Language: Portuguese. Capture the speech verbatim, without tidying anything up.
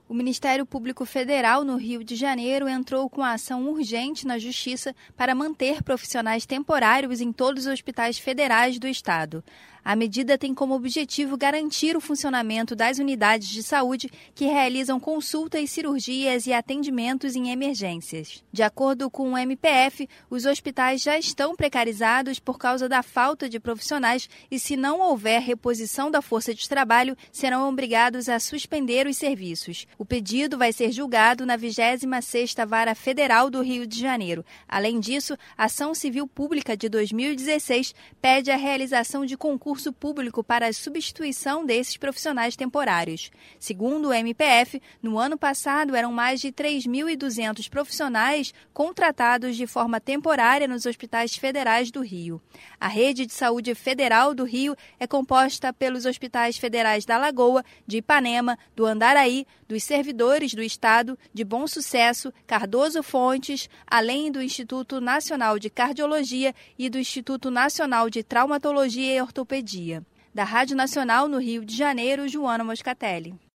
O Ministério Público Federal, no Rio de Janeiro, entrou com a ação urgente na Justiça para manter profissionais temporários em todos os hospitais federais do estado. A medida tem como objetivo garantir o funcionamento das unidades de saúde que realizam consultas, cirurgias e atendimentos em emergências. De acordo com o M P F, os hospitais já estão precarizados por causa da falta de profissionais e, se não houver reposição da força de trabalho, serão obrigados a suspender os serviços. O pedido vai ser julgado na vigésima sexta Vara Federal do Rio de Janeiro. Além disso, a Ação Civil Pública de dois mil e dezesseis pede a realização de concurso público para a substituição desses profissionais temporários. Segundo o M P F, no ano passado eram mais de três mil e duzentos profissionais contratados de forma temporária nos hospitais federais do Rio. A Rede de Saúde Federal do Rio é composta pelos hospitais federais da Lagoa, de Ipanema, do Andaraí, dos servidores do Estado, de Bom Sucesso, Cardoso Fontes, além do Instituto Nacional de Cardiologia e do Instituto Nacional de Traumatologia e Ortopedia. Da Rádio Nacional no Rio de Janeiro, Joana Moscatelli.